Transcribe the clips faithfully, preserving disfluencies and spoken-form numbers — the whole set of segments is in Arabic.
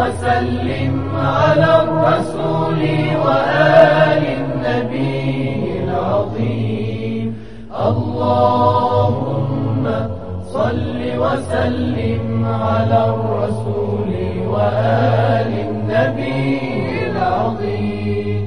وسلم على الرسول وآل النبي العظيم. اللهم صل وسلم على الرسول وآل النبي العظيم.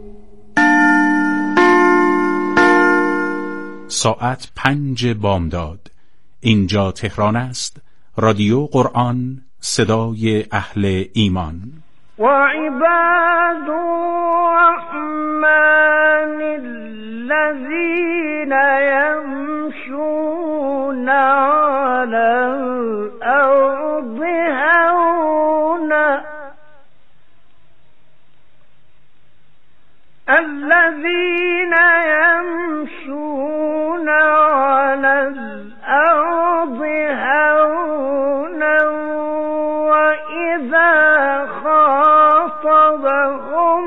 ساعت پنج بامداد. اینجا تهران است. رادیو قرآن، صدای اهل ایمان. و عباد الرحمن الذین یمشون علی الارض هونا الذین یمشون علی الارض هونا وإذا خاطبهم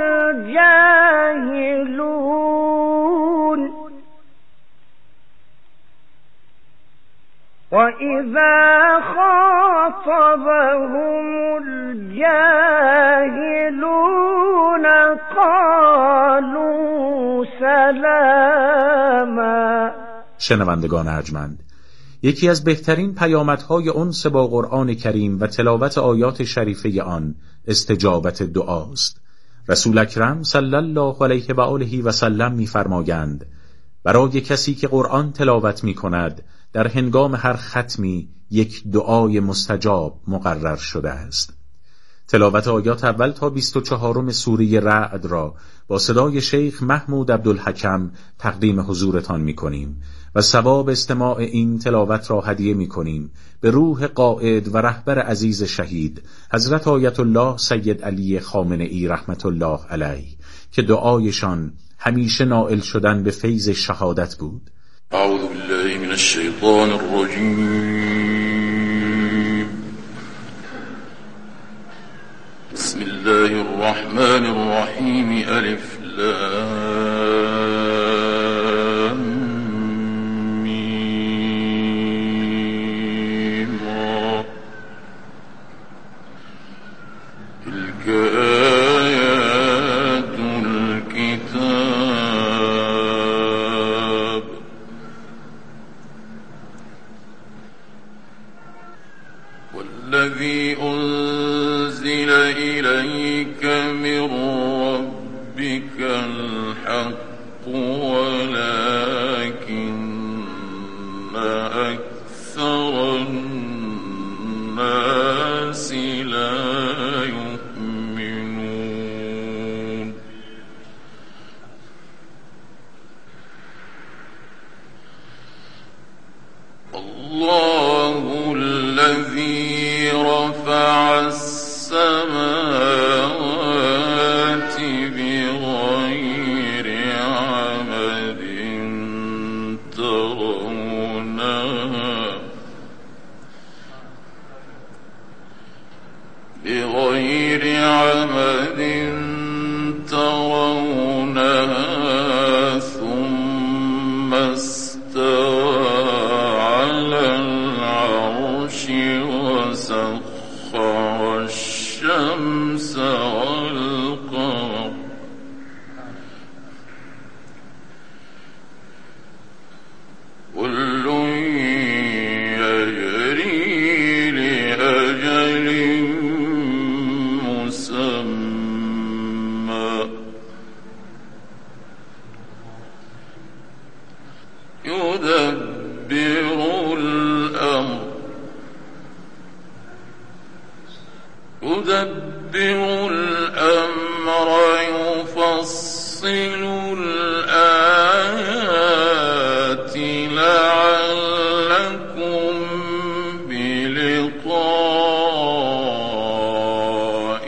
الجاهلون وإذا خاطبهم الجاهلون قالوا سلاما. شنوندگان ارجمند، یکی از بهترین پیامدهای انس با قرآن کریم و تلاوت آیات شریفه آن استجابت دعاست. رسول اکرم صلی الله علیه و آله و سلم می‌فرمایند برای کسی که قرآن تلاوت می‌کند در هنگام هر ختمی یک دعای مستجاب مقرر شده است. تلاوت آیات اول تا بیست و چهارم سوره رعد را با صدای شیخ محمود عبدالحکم تقدیم حضورتان می‌کنیم و ثواب استماع این تلاوت را هدیه می‌کنیم به روح قائد و رهبر عزیز شهید حضرت آیت الله سید علی خامنه‌ای رحمت الله علیه که دعایشان همیشه نائل شدن به فیض شهادت بود. اعوذ بالله من الشیطان الرجیم. بسم الله الرحمن الرحیم. الف لام میم را. تلك آیات الكتاب والذي أنزل إليك من ربك الحق ولكن أكثر الناس لا يؤمنون. الله الذي رفع السماوات بغير عمد ترونها بغير عمد ترونها ثم استوى على العرش وسخر الشمس والقمر كل يجري لأجل مسمى يدبر الأمر يدبر الأمر يفصل الآيات لعلكم بلقاء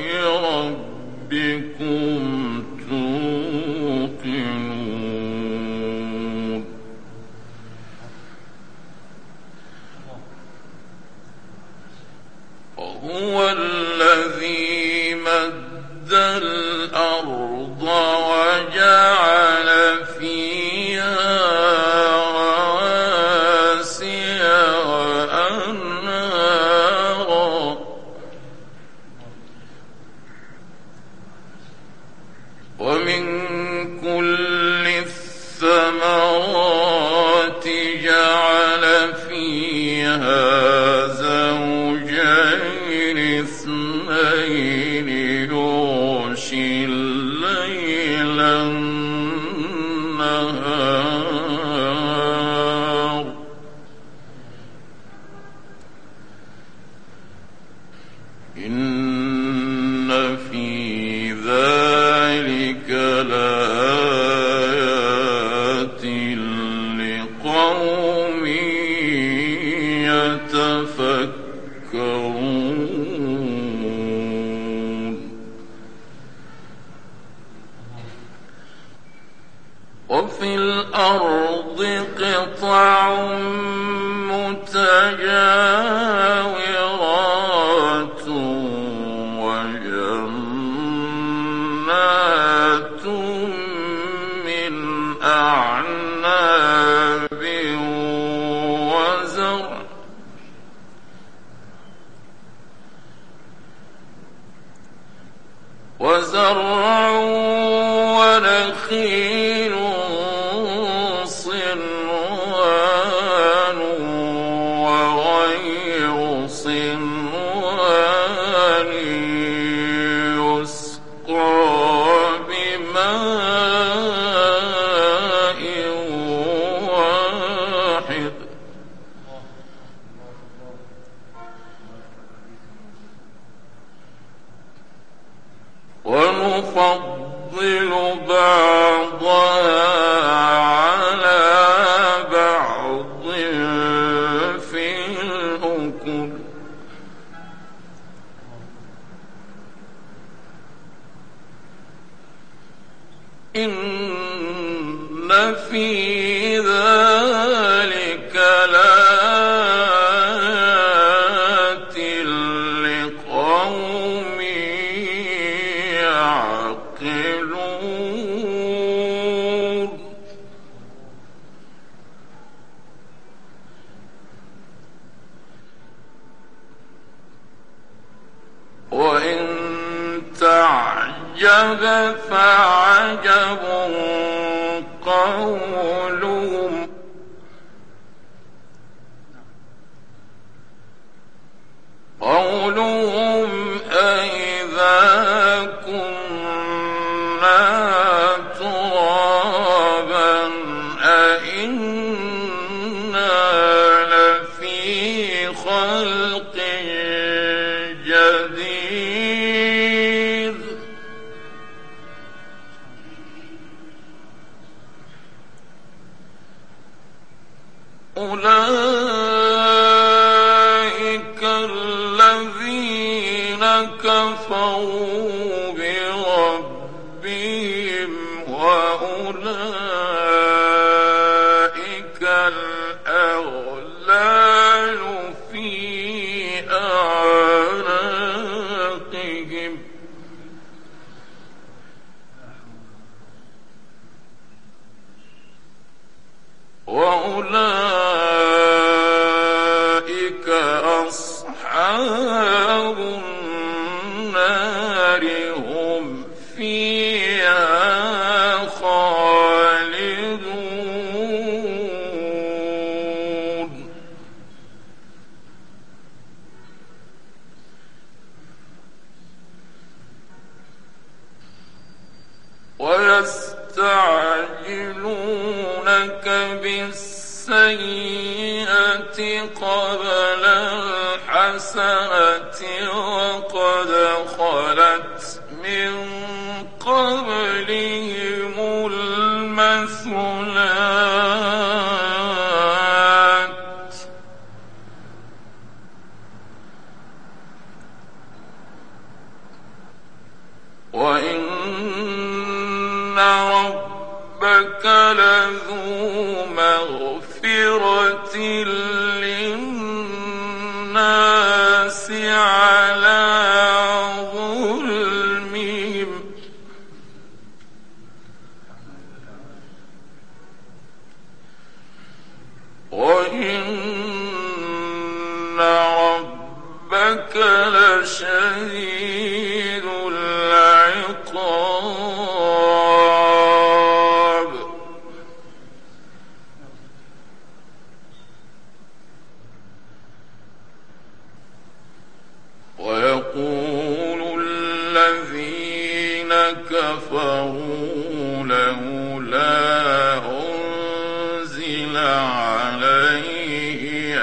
ربكم توقنون. وهو الذي مد ومن كل الثمرات جعل فيها زوجين اثنين يغشي الليل النهار إن في ذلك لآيات لقوم يتفكرون وفي الأرض قطع متجاورات وجنات من أعناب وزرع وزرع ونخيل صنوان وغير صنوان يسقى بماء واحد ونفضل بعضها على بعض في الأكل إن في ذلك لآيات لقوم يعقلون وإن تعجب فعجب قولهم قولهم أإذا كنا ترابا أإنا لفي خلق جديد أولئك الذين كفروا بربهم وأولئك الأغلال في أعناقهم وأولئك أصحاب النار هم فيها خالدون ويستعجلونك بالسيئة قبل الحسنة وقد خلت من قبلهم المثلات وإن ربك لذو مغفرة للناس على ظلمهم وإن ربك لشديد العقاب كفروا لولا أنزل عليه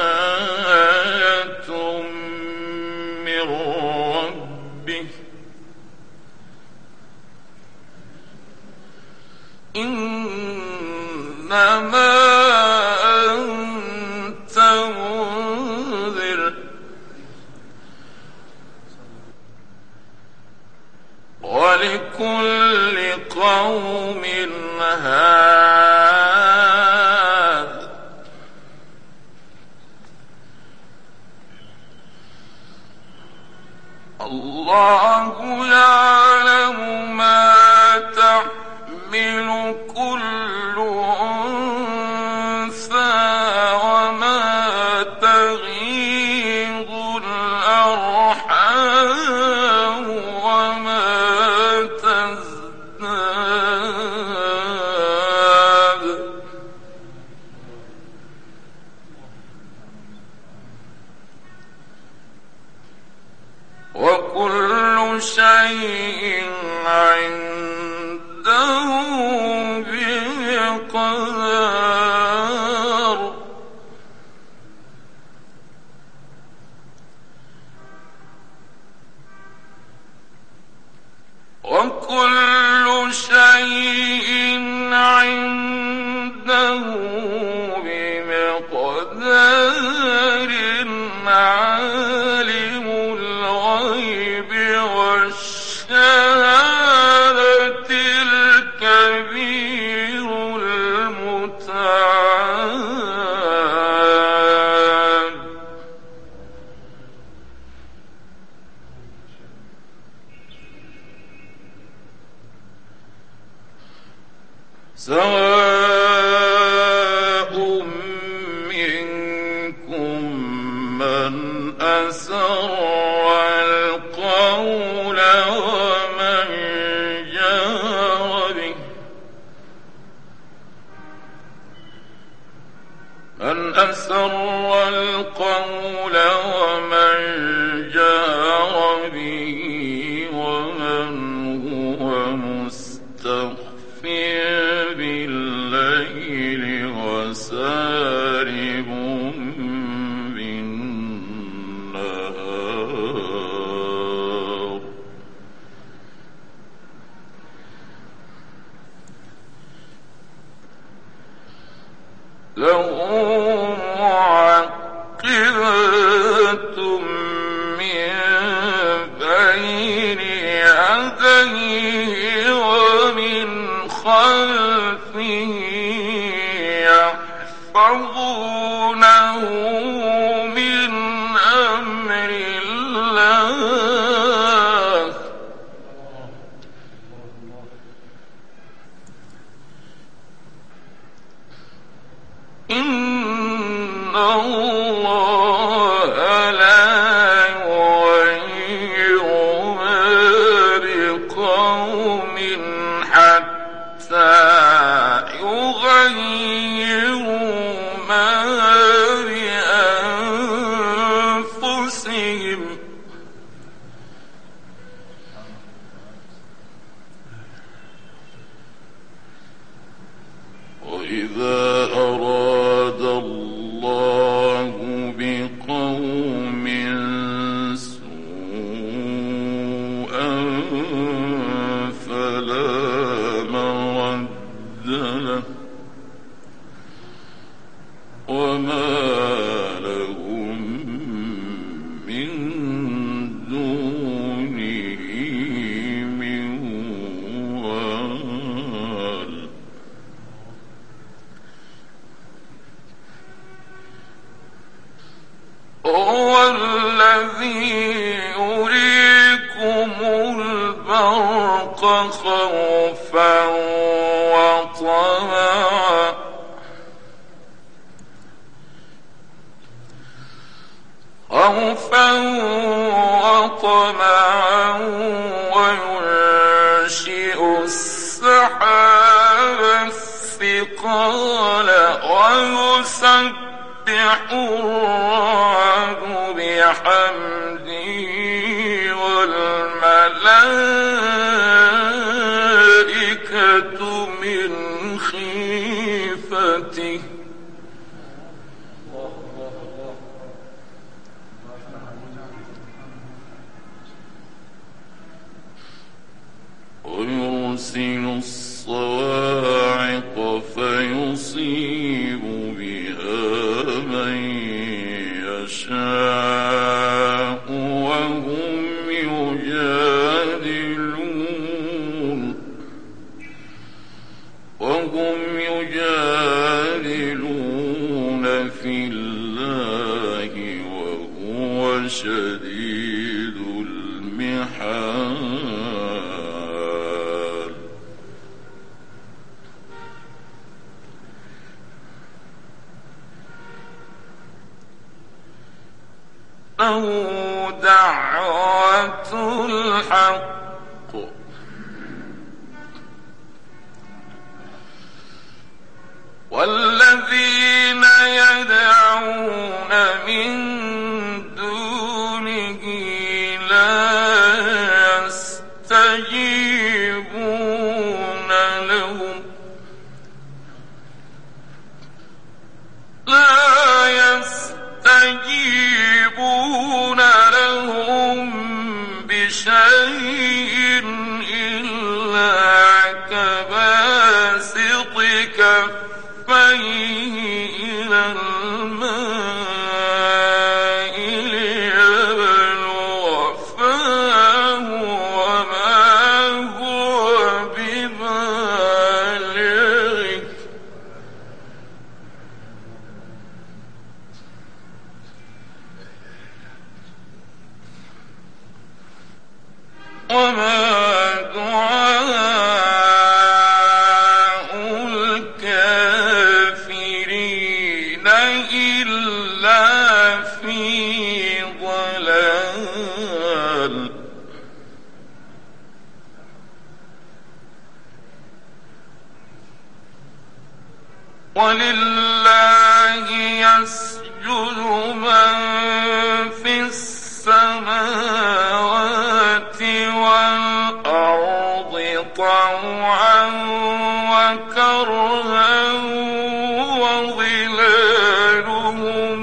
آية من ربه إنما أنت منذر ولكل قوم هاد الله يعلم ما تحمل كل أنثى وما تغيض الأرحام وما تزداد وكل شيء عنده بمقدار وكل شيء عنده بمقدار عالم الغيب والشهادة الكبير المتعال سواء منكم من أسر القول ومن جهر به من أسر القول ومن جهر به ومن هو مستخف بالليل وسارب بالنهار له معقبات من بين يديه ومن خلفه يحفظونه من أمر الله إن الله لا يغير ما بقوم حتى يغيروا ما بأنفسهم وإذا أراد الله بقوم سوءا فلا مرد له وما لهم من دونه من وال هو الذي يريكم البرق خوفا وطمعا خوفا وطمعا وينشئ السحاب الثقال ويسبح الرعد بحمده والملائكة يرسل الصواعق فيصيب بها من يشاء وهم يجادلون وهم يجادلون في الله وهو شديد المحال. له دعوة الحق والذين يدعون من دونه لا يستجيبون لهم لا يستجيبون لهم بشيء إلا كباسط كفيه إلى الماء ليبلغ فاه وما هو ببالغه وما دعاء الكافرين إلا في ضلال. ولله يسجد من في السماوات والأرض طوعا وكرها وظلالهم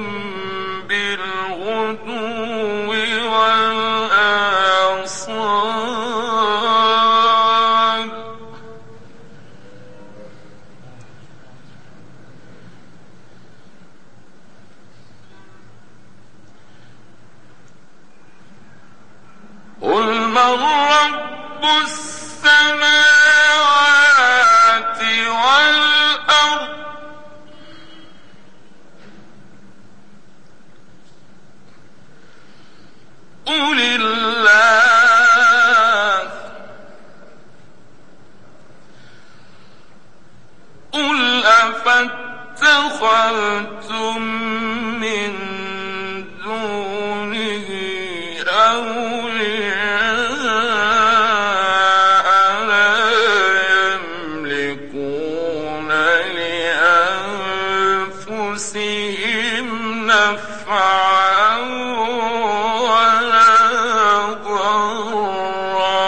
بالغدو والآصال. قل من رب السماوات والأرض قل الله قل أفاتخذتم من دونه أولياء لا يملكون لأنفسهم نفعا ولا ضرا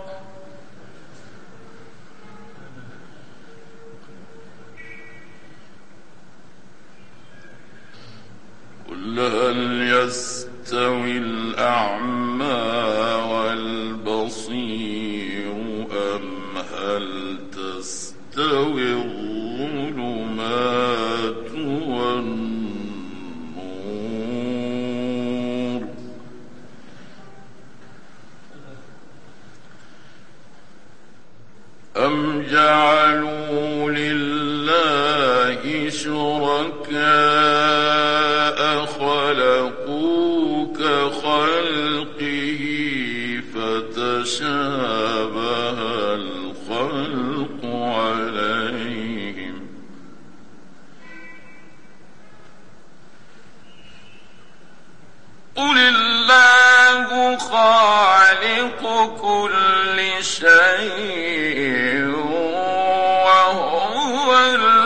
قل هل يستوي الأعمى والبصير أم هل تستوي الظلمات والنور أم جعلوا لله شركاء خلقوا كخلقه فتشابه الخلق عليهم قل الله خالق كل شيء وهو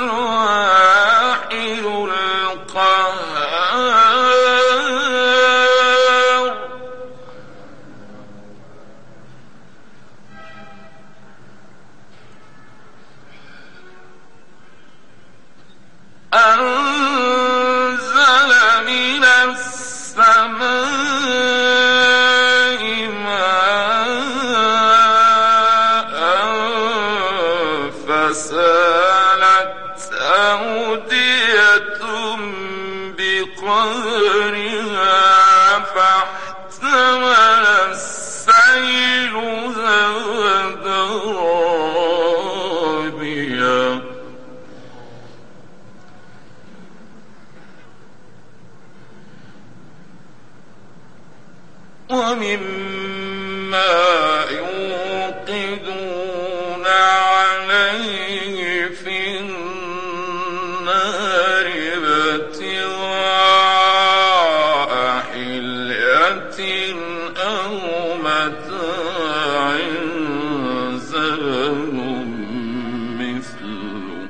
الواحد القهار أنزل من السماء ماء فسالت أودية بقدرها فاحتمل السيل زبدا رابيا ومما يوقدون عليه في النار ابتغاء حلية أو متاع زبد مثله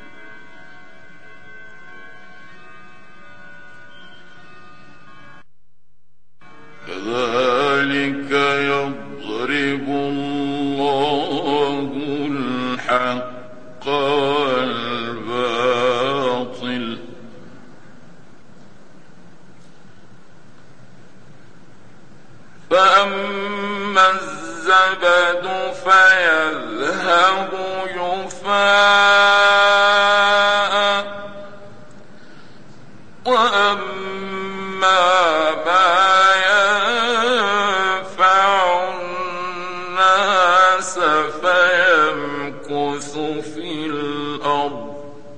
كذلك يضرب الله الحق والباطل فأما الزبد فيذهب جفاء وأما ما فيمكث في الأرض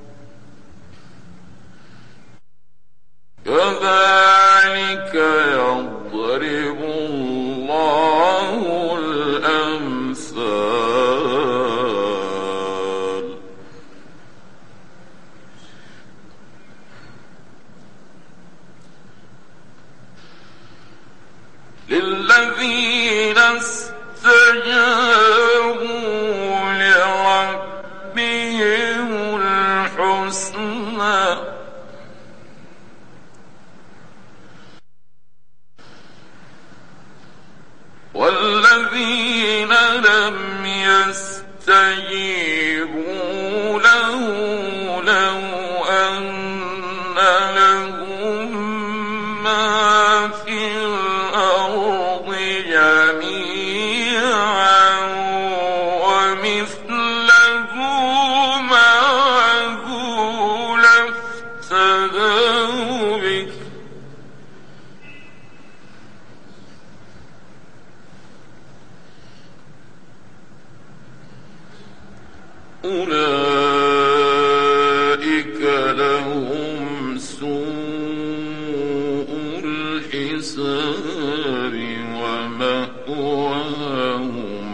كذلك يضرب الله الأمثال للذين استجابوا لربهم الحسنى والذين لم يستجيبوا له لو أن لهم ما في الأرض جميعا ومثله معه لافتدوا به أولئك لهم سوء الحساب ومأواهم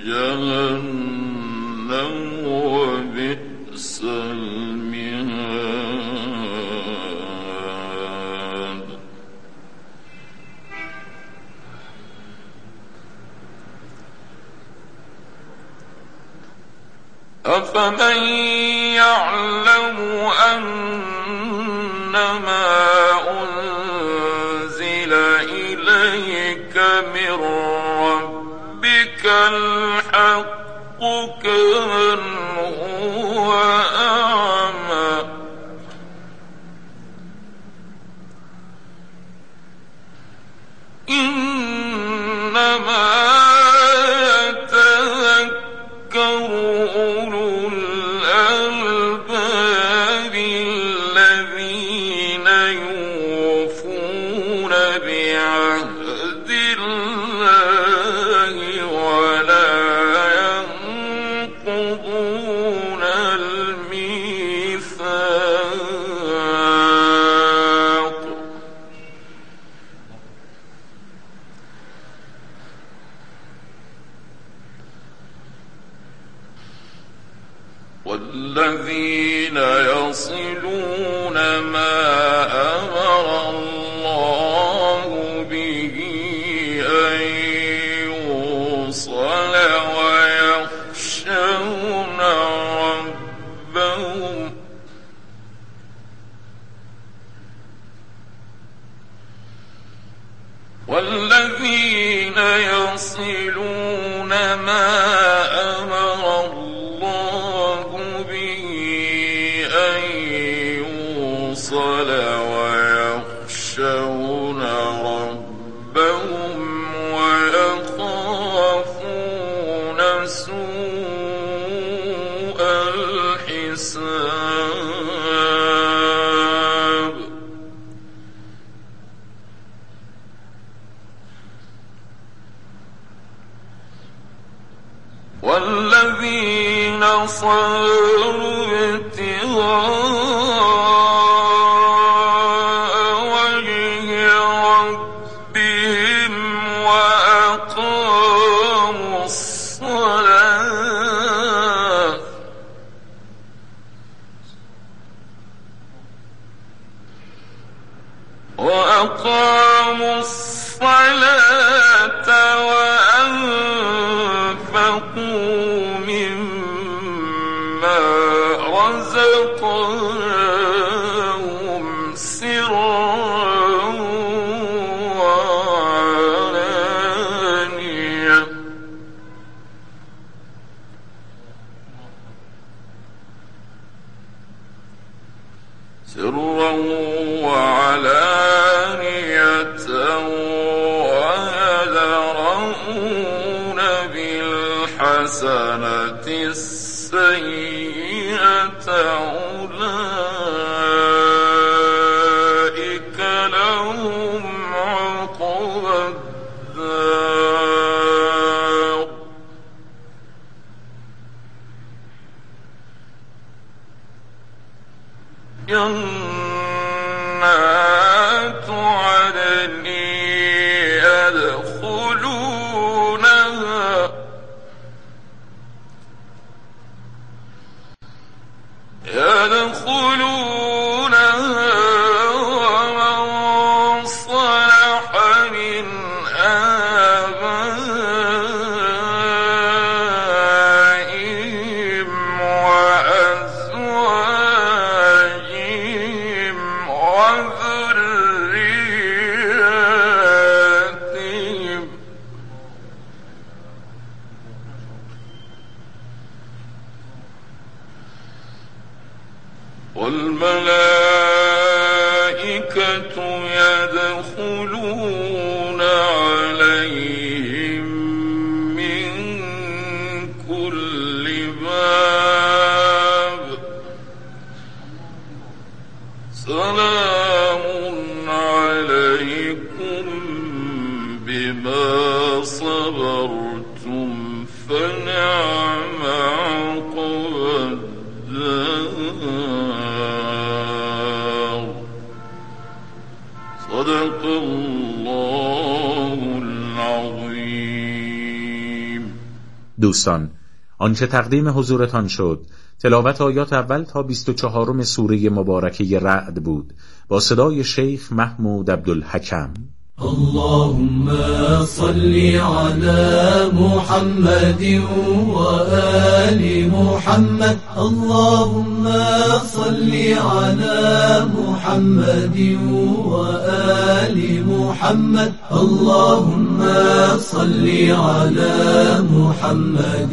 جهنم وبئس المهاد أفمن يعلم أنما أنزل إليك من ربك الحق كمن هو أعمى إنما يتذكر أولو الألباب الذين يوفون بعهد الله ولا ينقضون الميثاق والذين يصلون ما أمر الله به أن يوصل ويخشون ربهم والذين يصلون ما أمر الله به أن يوصل ويخشون ربهم ويخافون سوء والذين صبروا ابتغاء وجه ربهم وأقاموا الصلاة وأقاموا الصلاة وأنفقوا مما رزقناهم سرا وعلانية سرا وعلانية ويدرؤون بالحسنة السيئة أولئك لهم عقبى الدار جنات عدن يدخلونها يدخلونها ومن صلح من آبائهم وأزواجهم وذرياتهم والملائكة يدخلون عليهم من كل باب سلام عليكم بما صبرتم فنعم عقبى الدار صدق الله العظیم. دوستان، آنچه تقدیم حضورتان شد تلاوت آیات اول تا بیست و چهارم سوره مبارکه رعد بود با صدای شیخ محمود عبدالحکم. اللهم صل على محمد وآل محمد اللهم صل على محمد وآل محمد اللهم صل على محمد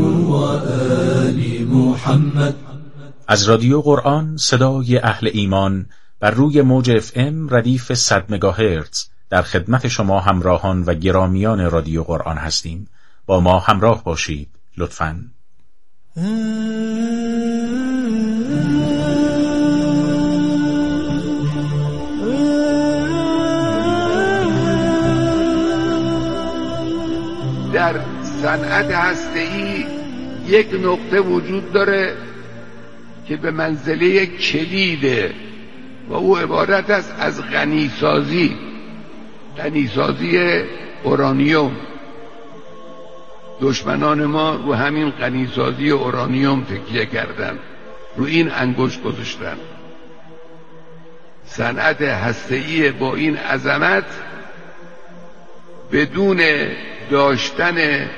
وآل محمد. از رادیو قرآن صدای اهل ایمان بر روی موج اف ام ردیف صد مگاهرتز در خدمت شما همراهان و گرامیان رادیو قرآن هستیم. با ما همراه باشید لطفاً. در صنعت هسته‌ای یک نقطه وجود داره که به منزله کلیده و او عبارت است از غنیسازی غنیسازی اورانیوم. دشمنان ما رو همین غنیسازی اورانیوم تکیه کردن، رو این انگشت گذاشتن. صنعت هسته‌ای با این عظمت بدون داشتن